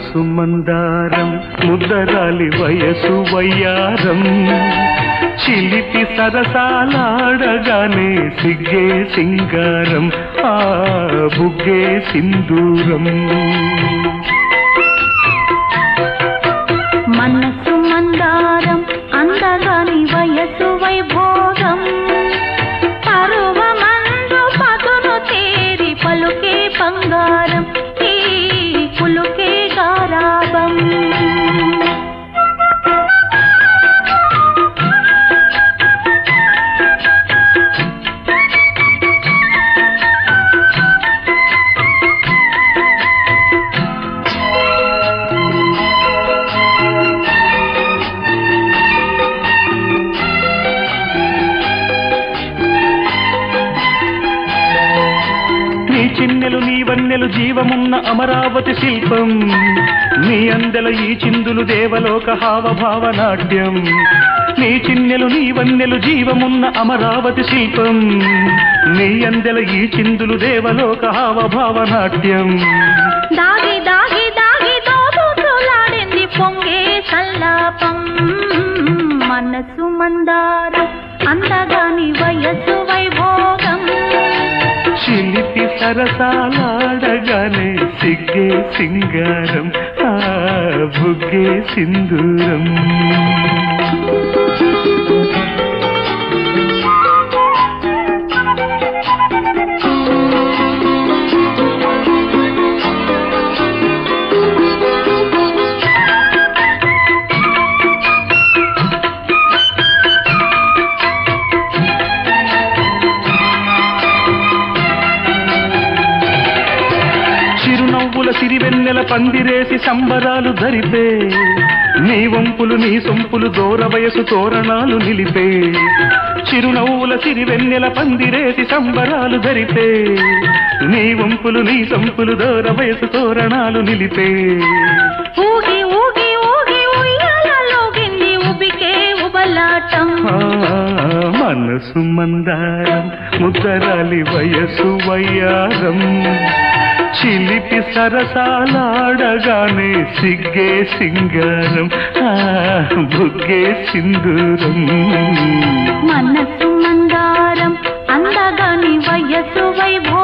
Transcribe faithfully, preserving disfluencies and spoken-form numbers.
మనసు మందారం ముద్దరాలి వయసు వయ్యారం చిలిపి సరసాలాడగానే సిగ్గే సింగారం ఆ బుగ్గే సింధూరం మనసు మందారం అందగాని వయసు వైభోగం పరువమందు పదును తేరి పలుకే బంగారం ఈ పులుకే గారాబం చిన్నెలు నీ వన్నెలు జీవమున్న అమరావతి శిల్పం నీ అందెల ఈ చిందులు దేవలోక హావభావ నాట్యం నీ చిన్నెలు నీ వన్నెలు జీవమున్న అమరావతి శిల్పం నీ అందెల ఈ చిందులు దేవలోక హావభావ నాట్యం దాగి దాగి దాగి దోబులాడింది పొంగే సల్లాపం మనసు మందారం అందగాని వయసు వైభోగం చిలిపి సరసాలాడగానే సిగ్గే సింగారం ఆ బుగ్గే సింధూరం చిరునవ్వుల సిరివెన్నెల పందిరేసి సంబరాలు ధరిపే నీ వంపులు నీ సొంపులు దూర వయసు తోరణాలు నిలిపే చిరునవ్వుల సిరివెన్నెల పందిరేసి సంబరాలు ధరిపే నీ వంపులు నీ సొంపులు దూర వయసు తోరణాలు నిలిపే ఊగి ఊగి ఊగి ఉయ్యాలలోగింది ఉబికే ఉబలాటం మనసు మందారం ముద్దరాలి వయసు వయ్యారం చిలిపి సరసాలాడగానే సిగ్గే సింగారం ఆ బుగ్గే సింధూరం మనసు మందారం అందగాని వయసు వైభోగం